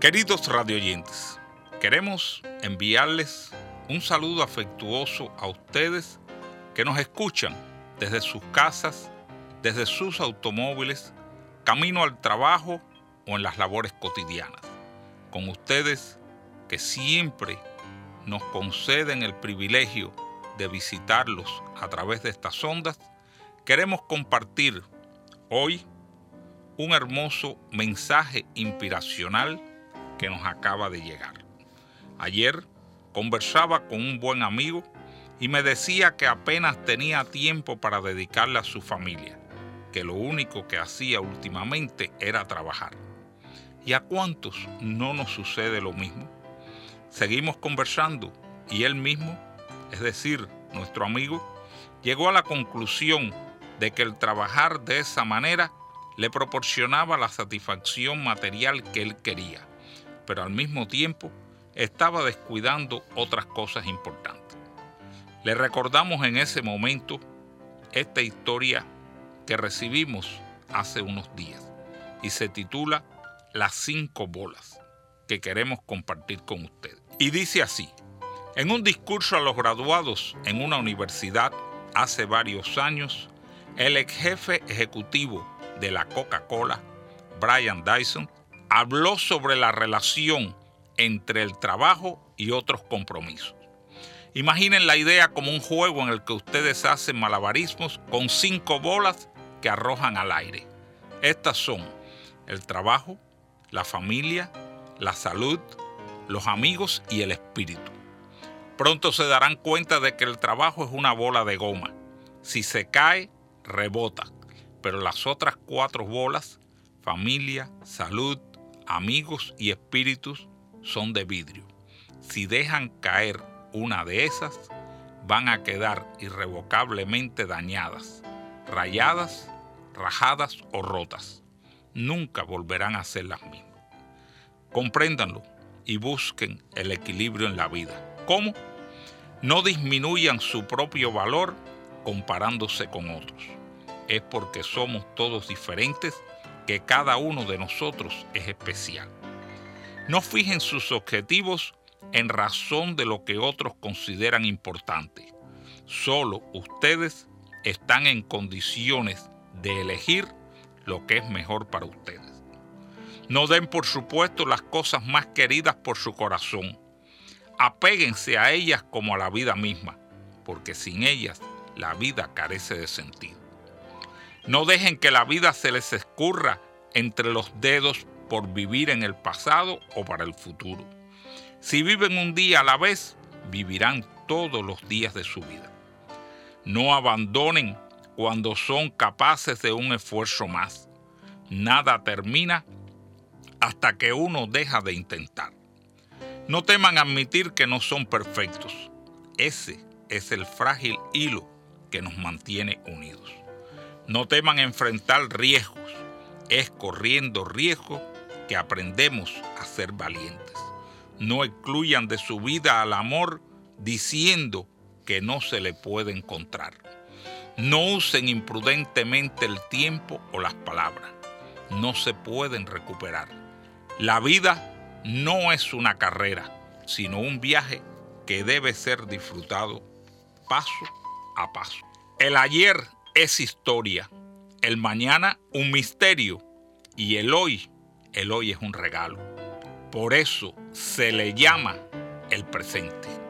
Queridos radioyentes, queremos enviarles un saludo afectuoso a ustedes que nos escuchan desde sus casas, desde sus automóviles, camino al trabajo o en las labores cotidianas. Con ustedes que siempre nos conceden el privilegio de visitarlos a través de estas ondas, queremos compartir hoy un hermoso mensaje inspiracional que nos acaba de llegar. Ayer conversaba con un buen amigo y me decía que apenas tenía tiempo para dedicarle a su familia, que lo único que hacía últimamente era trabajar. ¿Y a cuántos no nos sucede lo mismo? Seguimos conversando y él mismo, es decir, nuestro amigo, llegó a la conclusión de que el trabajar de esa manera le proporcionaba la satisfacción material que él quería, pero al mismo tiempo estaba descuidando otras cosas importantes. Le recordamos en ese momento esta historia que recibimos hace unos días y se titula Las 5 bolas, que queremos compartir con ustedes. Y dice así: en un discurso a los graduados en una universidad hace varios años, el ex jefe ejecutivo de la Coca-Cola, Brian Dyson, habló sobre la relación entre el trabajo y otros compromisos. Imaginen la idea como un juego en el que ustedes hacen malabarismos con 5 bolas que arrojan al aire. Estas son el trabajo, la familia, la salud, los amigos y el espíritu. Pronto se darán cuenta de que el trabajo es una bola de goma. Si se cae, rebota, pero las otras 4 bolas, familia, salud, amigos y espíritus, son de vidrio. Si dejan caer una de esas, van a quedar irrevocablemente dañadas, rayadas, rajadas o rotas. Nunca volverán a ser las mismas. Compréndanlo y busquen el equilibrio en la vida. ¿Cómo? No disminuyan su propio valor comparándose con otros. Es porque somos todos diferentes que cada uno de nosotros es especial. No fijen sus objetivos en razón de lo que otros consideran importante. Solo ustedes están en condiciones de elegir lo que es mejor para ustedes. No den por supuesto las cosas más queridas por su corazón. Apéguense a ellas como a la vida misma, porque sin ellas la vida carece de sentido. No dejen que la vida se les escurra entre los dedos por vivir en el pasado o para el futuro. Si viven un día a la vez, vivirán todos los días de su vida. No abandonen cuando son capaces de un esfuerzo más. Nada termina hasta que uno deja de intentar. No teman admitir que no son perfectos. Ese es el frágil hilo que nos mantiene unidos. No teman enfrentar riesgos. Es corriendo riesgos que aprendemos a ser valientes. No excluyan de su vida al amor diciendo que no se le puede encontrar. No usen imprudentemente el tiempo o las palabras. No se pueden recuperar. La vida no es una carrera, sino un viaje que debe ser disfrutado paso a paso. El ayer es historia, el mañana un misterio y el hoy es un regalo. Por eso se le llama el presente.